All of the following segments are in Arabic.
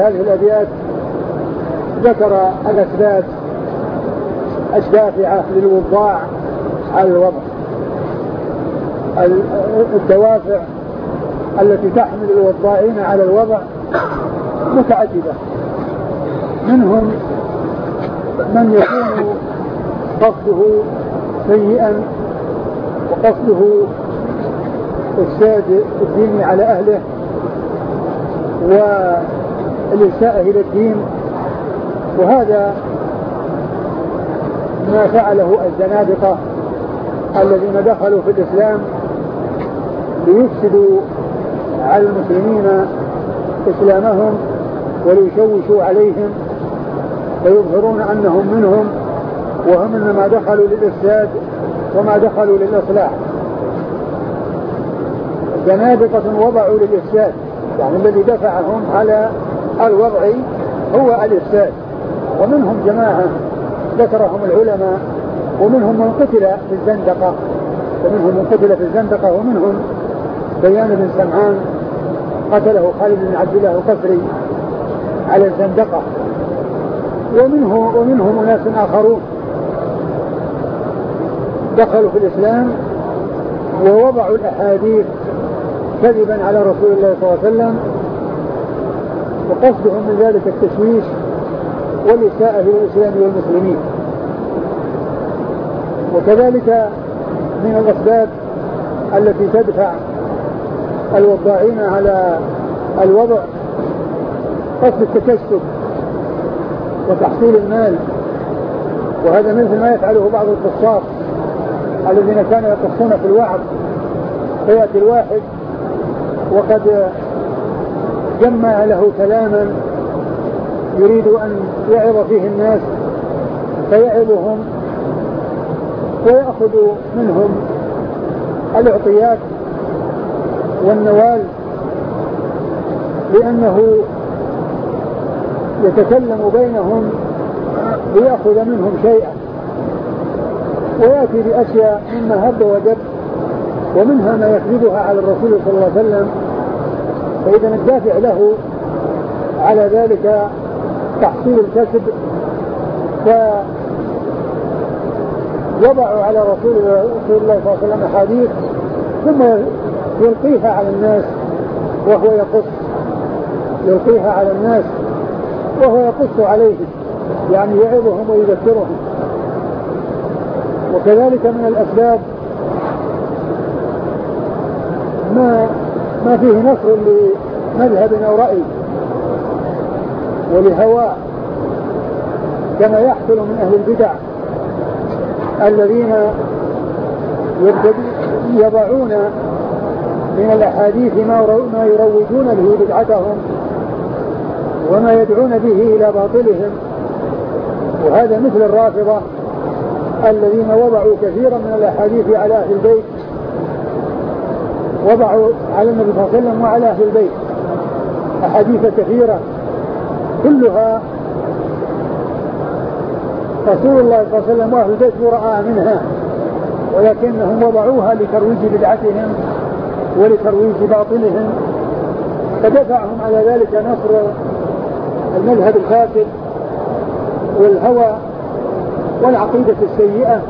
هذه الأبيات ذكر الأسباب الدافعة للوضاع على الوضع، الدوافع التي تحمل الوضاعين على الوضع متعددة. منهم من يكون قصده سيئا وقصده إفساد الدين على أهله والإساءة إلى الدين، وهذا ما فعله الزنادقة الذين دخلوا في الإسلام ليفسدوا على المسلمين إسلامهم وليشوشوا عليهم ويظهرون أنهم منهم، وهم إنما دخلوا للإفساد وما دخلوا للإصلاح. زنادقة وضعوا للإفساد، يعني الذي دفعهم على الوضع هو الإفساد. ومنهم جماعة ذكرهم العلماء، ومنهم من قتل في الزندقة، ومنهم بيان بن سمعان قتله خالد بن عبد الله القسري على الزندقة، ومنهم أناس آخرون دخلوا في الإسلام ووضعوا الأحاديث كذبا على رسول الله صلى الله عليه وسلم، وقصدهم من ذلك التشويش والإساءة للإسلام والمسلمين. وكذلك من الأسباب التي تدفع الوضاعين على الوضع قصد التكسب وتحصيل المال، وهذا مثل ما يفعله بعض القصاص الذين كانوا يقصون في الوعظ، فيأتي الواحد وقد جمع له كلاما يريد أن يعظ فيه الناس فيعظهم ويأخذ منهم الأعطيات والنوال، لأنه يتكلم بينهم ليأخذ منهم شيئا، ويأتي بأشياء مما هب ودب، ومنها ما يكذبها على الرسول صلى الله عليه وسلم. فإذا الدافع له على ذلك تحصيل الكسب، فوضعوا على رسول الله صلى الله عليه وسلم أحاديث ثم يلقيها على الناس وهو يقص عليهم، يعني يعظهم ويذكرهم. وكذلك من الأسباب ما فيه نصر لمذهب أو رأي ولهواء، كما يحصل من أهل البدع الذين يضعون من الأحاديث ما يروجون به بدعتهم وما يدعون به إلى باطلهم. وهذا مثل الرافضة الذين وضعوا كثيرا من الأحاديث على أهل البيت، وضعوا على النبي صلى الله عليه وسلم وعلى أهل البيت أحاديث كثيرة كلها رسول الله صلى الله عليه وسلم وأهل البيت براء منها، ولكنهم وضعوها لترويج بدعتهم ولترويج باطلهم، فدفعهم على ذلك نصر المذهب الفاسد والهوى والعقيدة السيئة،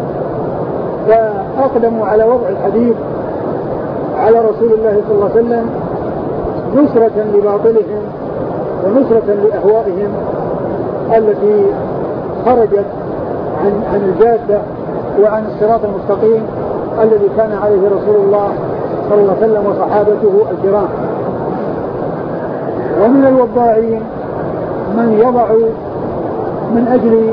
فأقدموا على وضع الحديث على رسول الله صلى الله عليه وسلم نصرة لباطلهم ونصرة لأهوائهم التي خرجت عن الجادة وعن الصراط المستقيم الذي كان عليه رسول الله صلى الله عليه وسلم وصحابته الكرام. ومن الوضاعين من يضع من أجل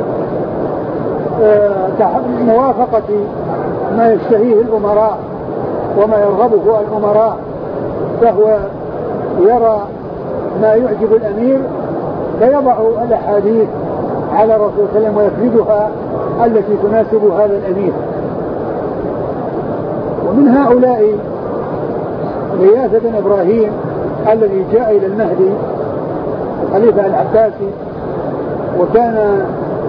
موافقة ما يشتهيه الأمراء وما يرغبه الأمراء، فهو يرى ما يعجب الأمير فيضع الأحاديث على رسول الله صلى الله عليه وسلم ويفردها التي تناسب هذا الأمير. ومن هؤلاء غياث بن إبراهيم الذي جاء إلى المهدي الخليفة العباسي، وكان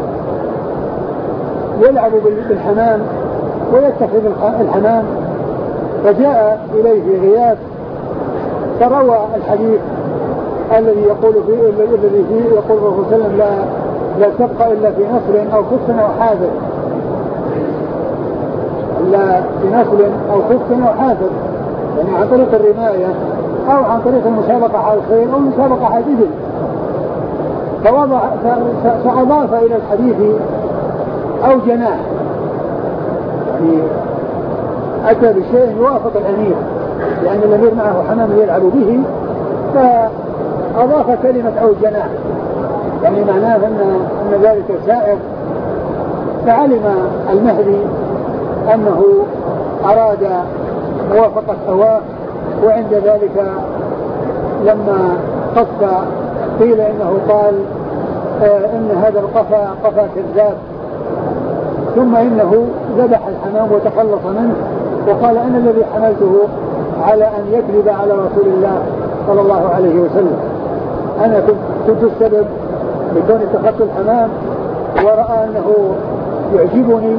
يلعب بالحمام ويتخذ الحمام، فجاء إليه غياث فروى الحديث الذي يقول يقول الرسول صلى الله عليه وسلم لا تبقى إلا في نصر أو كف أو حافر، إلا في نصر أو كف أو حافر، يعني عن طريق الرماية أو عن طريق المسابقة على الخيل أو المسابقة على الإبل. فأضاف إلى الحديث أو جناح، يعني أتى بشيء يوافق الأمير، لأن الأمير معه حمام يلعب به، فأضاف كلمة أو جناح، يعني معناه أن ذلك سائر. فعلم المهدي أنه أراد موافقة هواه، وعند ذلك لما قص قيل إنه قال إن هذا القفا قفا كذاب، ثم إنه ذبح الحمام وتخلص منه، وقال أنا الذي حملته على أن يكذب على رسول الله صلى الله عليه وسلم، أنا كنت السبب بكون اتخذت الحمام ورأى أنه يعجبني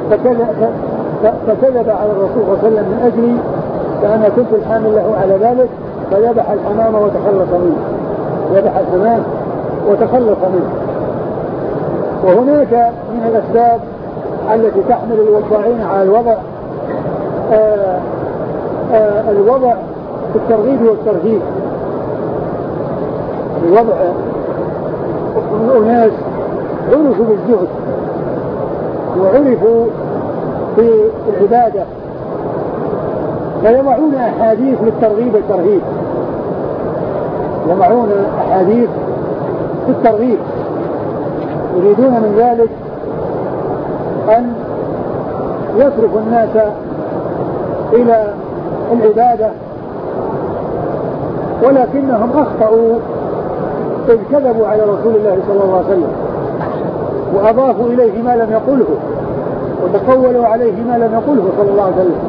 فكذب على الرسول صلى الله عليه وسلم من أجلي، فأنا كنت الحامل له على ذلك، فذبح الحمام وتخلص منه، ذبح الحمام وتخلص منه. وهناك من الأسباب التي تحمل الوضاعين على الوضع في الترغيب والترهيب. الوضع أناس عرفوا بالزهد وعرفوا في العبادة، فيضعون أحاديث للترغيب والترهيب، يضعون أحاديث في الترغيب، يريدون من ذلك أن يصرف الناس إلى العبادة، ولكنهم أخطأوا إذ كذبوا على رسول الله صلى الله عليه وسلم وأضافوا إليه ما لم يقله وتقولوا عليه ما لم يقله صلى الله عليه وسلم،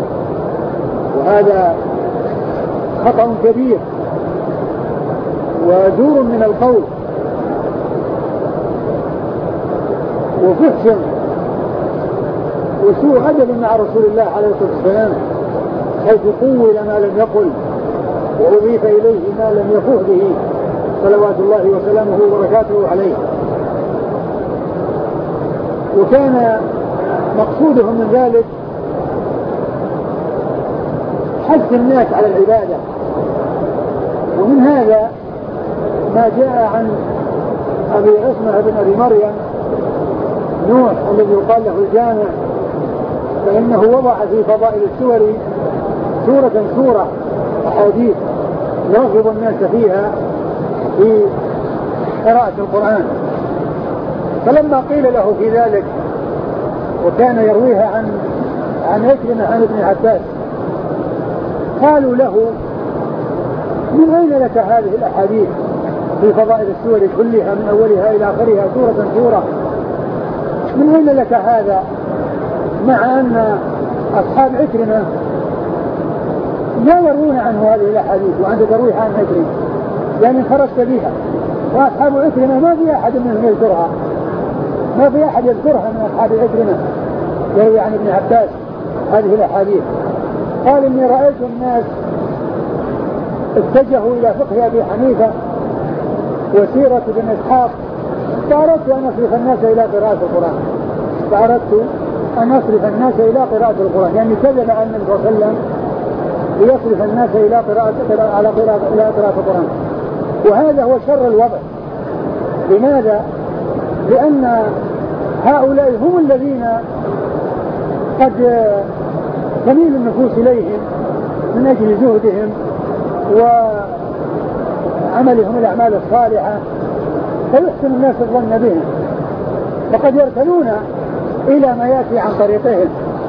وهذا خطأ كبير وزور من القول وفحش وسوء أدب مع رسول الله عليه الصلاة والسلام، حيث قول ما لم يقل وأضيف إليه ما لم يفوه به صلوات الله وسلامه وبركاته عليه. وكان مقصودهم من ذلك حث الناس على العبادة. ومن هذا ما جاء عن أبي عصمة بن أبي مريم نوح الذي يقال له الجامع، فإنه وضع في فضائل السور سورة أحاديث يرغب الناس فيها في قراءة القرآن. فلما قيل له في ذلك وكان يرويها عن عكرمة عن ابن عباس، قالوا له من أين لك هذه الأحاديث في فضائل السور كلها من أولها إلى آخرها سورة، من أين لك هذا، مع أن أصحاب عكرمة لا يروون عنه هذه الأحاديث وأنت ترويها عن عكرمة يعني خرجت بها، وأصحاب عكرمة ما في أحد منهم يذكرها، ما في أحد يذكرها من أصحاب عكرمة يروي عن ابن عباس هذه الأحاديث. قال إني رأيت الناس اتجهوا إلى فقه أبي حنيفة وسيرة بن إسحاق، فأردت أن أصرف الناس إلى قراءة القرآن، يعني كذب عن النبي صلى الله عليه وسلم ليصرف الناس إلى قراءة القرآن. وهذا هو شر الوضع. لماذا؟ لأن هؤلاء هم الذين قد تميل النفوس إليهم من أجل زهدهم وعملهم الأعمال الصالحة، فيحسن الناس الظن بهم، فقد يركنون إلى ما يأتي عن طريقهم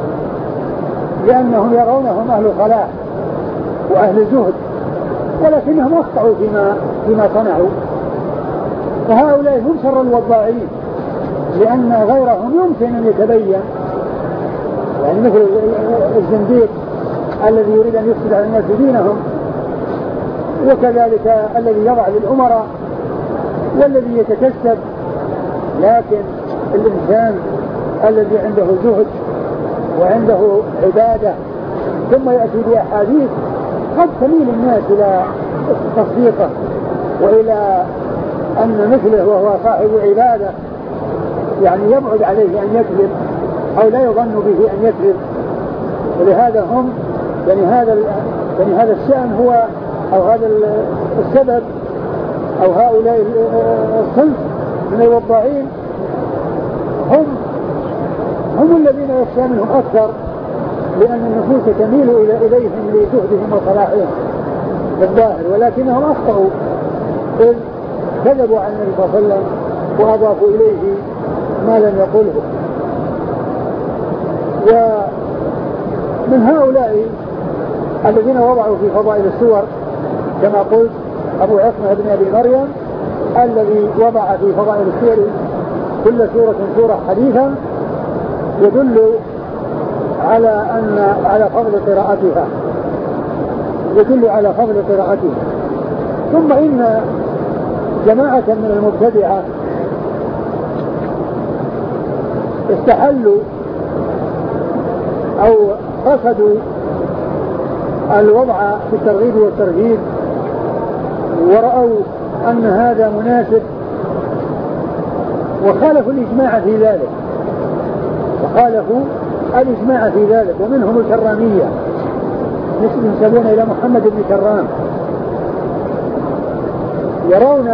لأنهم يرونهم أهل صلاح وأهل زهد، ولكنهم أخطأوا فيما صنعوا. فهؤلاء هم شر الوضاعين، لأن غيرهم يمكن أن يتبين، يعني مثل الزنديق الذي يريد أن يفسد على الناس دينهم، وكذلك الذي يضع للأمراء والذي يتكسب. لكن الإنسان الذي عنده زهد وعنده عبادة ثم يأتي بأحاديث قد تميل الناس إلى تصديقه وإلى أن مثله وهو صاحب عبادة يعني يبعد عليه أن يكذب أو لا يظن به أن يكذب. ولهذا هم يعني هذا الشأن هو أو هذا السبب أو هؤلاء الصنف من الوضاعين هم الذين يخشى منهم أكثر، لأن النفوس تميل إليهم لزهدهم وصلاحهم بالظاهر، ولكنهم أخطأوا إذ كذبوا عن النبي صلى الله عليه وسلم وأضافوا إليه ما لم يقله. ومن هؤلاء الذين وضعوا في فضائل السور كما قلت أبو عصمة بن أبي مريم الذي وضع في فضائل السور كل سورة حديثا يدل على فضل قراءتها ثم إن جماعة من المبتدعة استحلوا أو قصدوا الوضع في الترغيب والترهيب ورأوا أن هذا مناسب وخالفوا الإجماع في ذلك ومنهم الكرامية ينسبون إلى محمد بن كرام يرون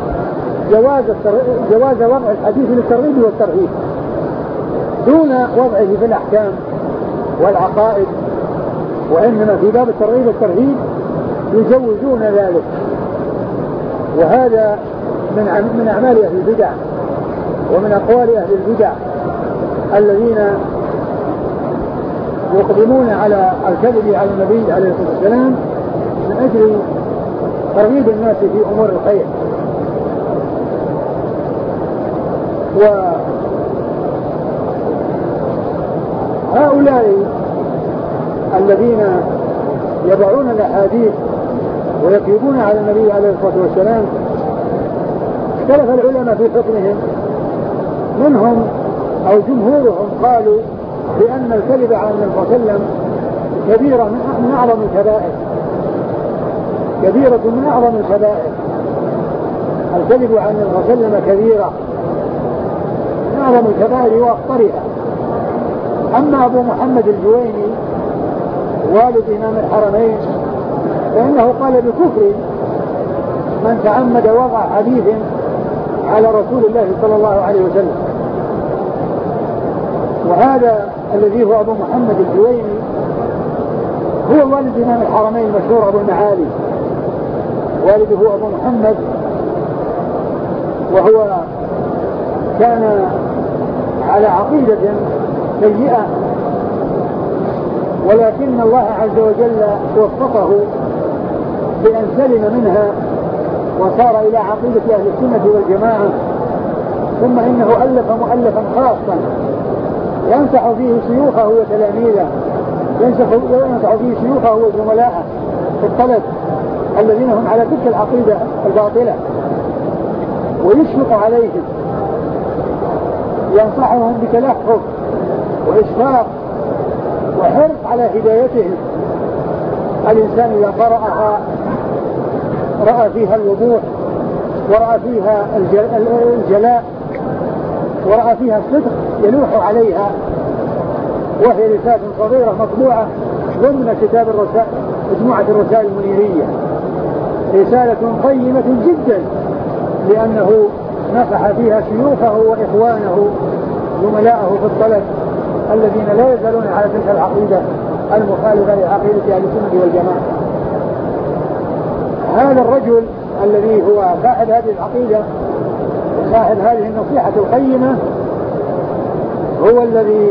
جواز وضع الحديث للترغيب والترهيب دون وضعه في الأحكام والعقائد، وإنما في باب الترغيب والترهيب يجوزون ذلك. وهذا من أعمال أهل البدع ومن أقوال أهل البدع الذين يقدمون على الكذب على النبي عليه الصلاة والسلام من أجل ترغيب الناس في أمور الخير. وهؤلاء الذين يضعون الأحاديث ويكذبون على النبي عليه الصلاة والسلام اختلف العلماء في حكمهم، منهم أو جمهورهم قالوا بأن الكذب على النبي صلى الله عليه وسلم كبيرة من أعظم الكبائر. الكذب على النبي صلى الله عليه وسلم كبيرة من أعظم الكبائر وأخطرها. أما أبو محمد الجويني والد إمام الحرمين فإنه قال بكفر من تعمد وضع حديث على رسول الله صلى الله عليه وسلم. وهذا الذي هو أبو محمد الجويني هو والد إمام الحرمين المشهور أبو المعالي، والده أبو محمد، وهو كان على عقيدة سيئة، ولكن الله عز وجل وفقه بأن سلم منها وصار إلى عقيدة أهل السنة والجماعة. ثم إنه ألف مؤلفا خاصا ينصح فيه شيوخه وتلاميذه، ينصح فيه شيوخه وزملاءه في الطلب الذين هم على تلك العقيدة الباطلة، ويشفق عليهم، ينصحهم بتلحف وإشفاق وحرص على هدايتهم. الإنسان إذا قرأها رأى فيها الوضوح، ورأى فيها الجلاء، ورأى فيها الصدق يلوح عليها، وهي رسالة صغيرة مطبوعة ضمن كتاب مجموعة الرسائل المنيرية، رسالة قيمة جدا، لأنه نصح فيها شيوخه وإخوانه زملاءه في الطلب الذين لا يزالون على تلك العقيدة المخالفة لعقيدة أهل السنة والجماعة. هذا الرجل الذي هو صاحب هذه العقيدة وصاحب هذه النصيحة القيمة هو الذي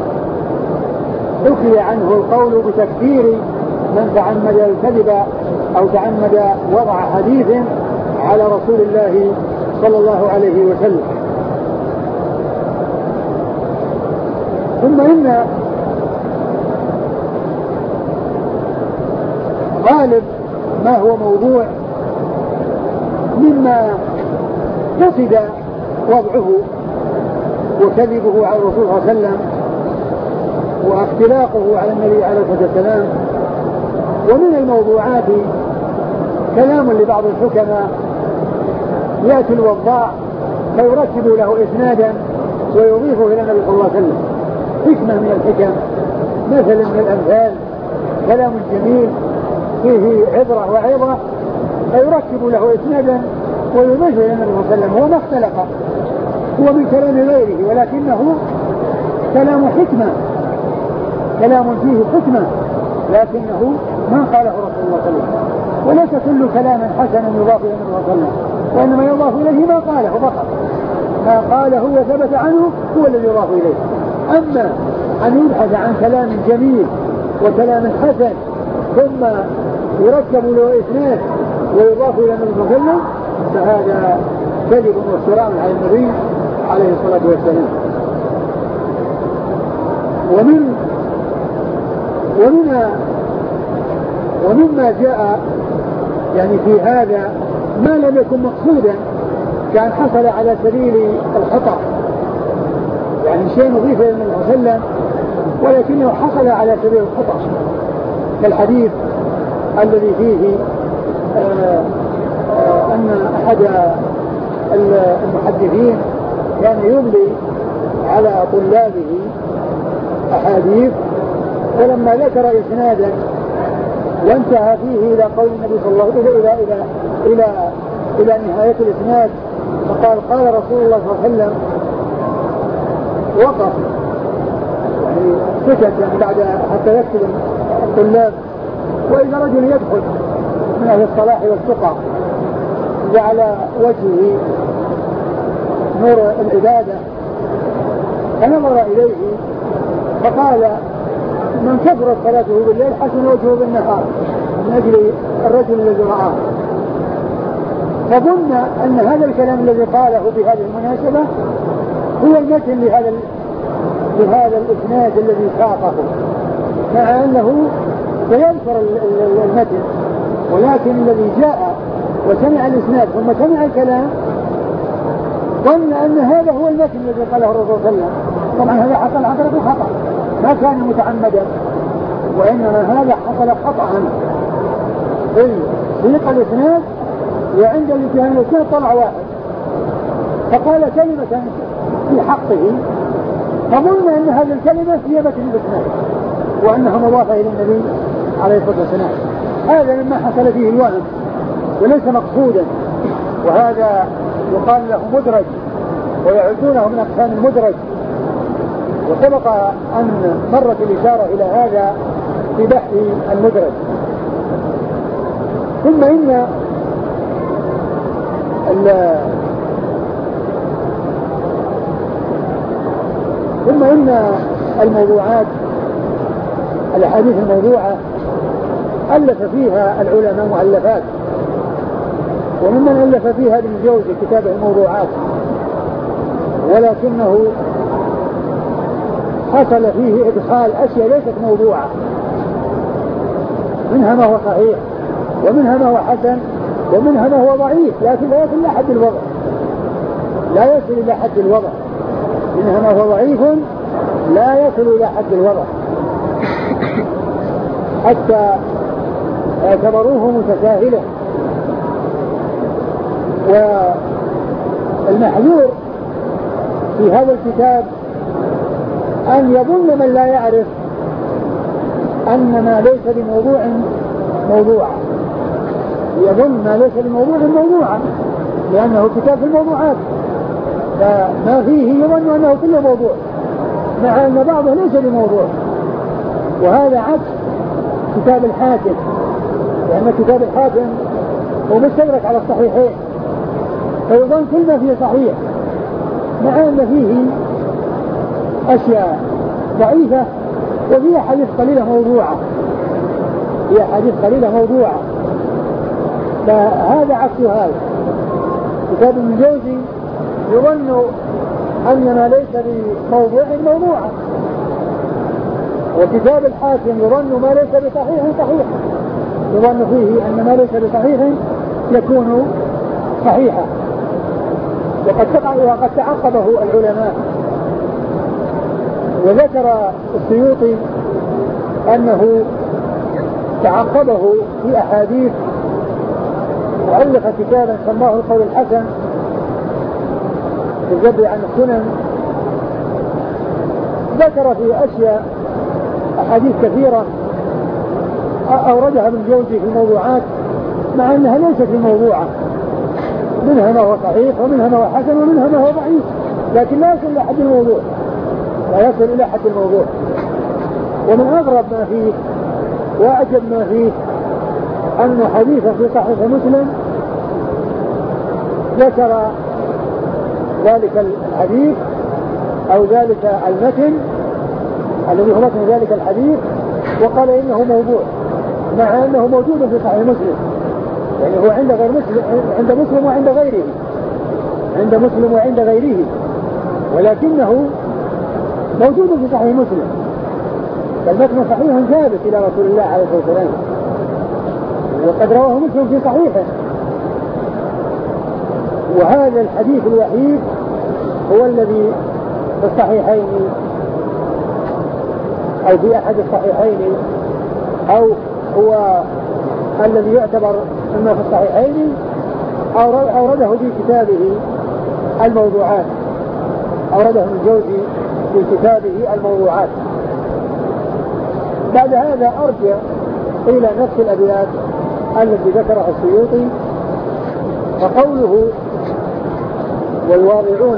حكي عنه القول بتكفير من تعمد الكذب أو تعمد وضع حديث على رسول الله صلى الله عليه وسلم. ثم إن غالب ما هو موضوع مما قصد وضعه وكذبه على الرسول صلى الله عليه وسلم واختلاقه على النبي عليه الصلاة والسلام. ومن الموضوعات كلام لبعض الحكماء يأتي الوضاع فيركب له إسنادا ويضيفه إلى النبي صلى الله عليه وسلم، حكمة من الحكم، مثل من الأمثال، كلام جميل فيه عبرة وعظة، فيركب له إسنادا ويضيفه إلى النبي صلى الله عليه وسلم. هو ما اختلف، هو من كلام غيره ولكنه كلام حكمة، كلام فيه حكمة، لكنه ما قاله رسول الله صلى الله عليه وسلم. وليس كل كلام حسن يضاف إلى النبي صلى الله عليه وسلم، وإنما يضاف إليه ما قاله فقط، ما قاله وثبت عنه هو الذي يضاف إليه. أما أن يبحث عن كلام جميل وكلام حسن ثم يركب له إسناد ويضاف إلى النبي صلى الله عليه وسلم فهذا كذب وافتراء على النبي عليه الصلاة والسلام. ومما جاء يعني في هذا ما لم يكن مقصودا، كان حصل على سبيل الخطأ، يعني شيء نضيف إلى النبي صلى الله عليه وسلم ولكنه حصل على سبيل الخطأ، كالحديث الذي فيه أن أحد المحدثين كان يملي على طلابه أحاديث، ولما ذكر إسنادا وانتهى فيه إلى قول النبي صلى الله عليه وسلم إلى نهاية الإسناد فقال قال رسول الله صلى الله عليه وسلم، وقف يعني سكت يعني بعد حتى يكتب الطلاب، وإذا رجل يدخل من أهل الصلاح والتقى وعلى وجهه نور العبادة فنظر إليه فقال من كثرت صلاته بالليل حسن وجهه بالنهار، من أجل الرجل الذي رآه، فظن أن هذا الكلام الذي قاله في هذه المناسبة هو المتن لهذا الإسناد الذي ساقه، مع أنه سيذكر المتن، ولكن الذي جاء وسمع الإسناد ثم سمع الكلام ظن أن هذا هو المتن الذي قاله الرسول صلى الله عليه وسلم. طبعا هذا حصل عن خطأ، ما كان متعمدا، وإنما هذا حصل خطأ في سياق الإسناد، وعند الاتهام الإسناد طلع واحد فقال كلمة في حقه فظن أن هذه الكلمة هي متن الإسناد وأنها مضافة إلى النبي عليه الصلاة والسلام. هذا مما حصل فيه الوهم وليس مقصودا، وهذا يقال له مدرج ويعدونه من أقسام المدرج، وسبق أن مرت الإشارة إلى هذا في بحث المدرج. ثم إن الموضوعات الأحاديث الموضوعة ألف فيها العلماء مؤلفات، وممن ألف فيها ابن الجوزي كتابه الموضوعات، ولكنه حصل فيه إدخال أشياء ليست موضوعة، منها ما هو صحيح ومنها ما هو حسن ومنها ما هو ضعيف، لكن لا يصل إلى حد الوضع، لا يصل إلى حد الوضع، منها ما هو ضعيف لا يصل إلى حد الوضع، حتى اعتبروه متساهلا. والمحذور في هذا الكتاب أن يظن من لا يعرف أن ما ليس بموضوع موضوع، يظن ما ليس بموضوع موضوعا، لأنه كتاب في الموضوعات، فما فيه يظن أنه كله موضوع، مع أن بعضه ليس بموضوع. وهذا عكس كتاب الحاكم، لأن كتاب الحاكم هو مستدرك على الصحيحين، فيظن كل ما فيه صحيح، مع أن فيه أشياء ضعيفة وفيها حديث قليلة موضوعة، فيها حديث قليلة موضوعة، فهذا عكس هذا. كتاب ابن الجوزي يظن أن ما ليس بموضوع موضوعا، وكتاب الحاكم يظن ما ليس بصحيح صحيح، يظن فيه أن ما ليس بصحيح يكون صحيحا. وقد تعقبه العلماء، وذكر السيوطي أنه تعقبه في أحاديث وألف كتابا سماه القول الحسن في الذب عن السنن ذكر في أشياء أحاديث كثيرة أوردها ابن الجوزي في الموضوعات مع أنها ليست الموضوعة، منها ما هو صحيح ومنها ما هو حسن ومنها ما هو ضعيف، لكن لا يصل إلى حد الموضوع، لا يصل إلى حد الموضوع. ومن أغرب ما فيه وأعجب ما فيه أن حديثا في صحيح مسلم ذكر ذلك الحديث أو ذلك المتن الذي هو متن ذلك الحديث وقال إنه موضوع، مع أنه موجود في صحيح مسلم، يعني هو عند غير مسلم، عند مسلم وعند غيره، عند مسلم وعند غيره، ولكنه موجود في صحيح مسلم، فالمتن صحيح ثابت إلى رسول الله عليه الصلاة والسلام، وقد رواه مسلم في صحيحه. وهذا الحديث الوحيد هو الذي في الصحيحين أو في أحد الصحيحين أو هو الذي يعتبر أنه في الصحيحين أورده في كتابه الموضوعات، أورده ابن الجوزي في كتابه الموضوعات. بعد هذا أرجع إلى نفس الأبيات التي ذكرها السيوطي، فقوله والواضعون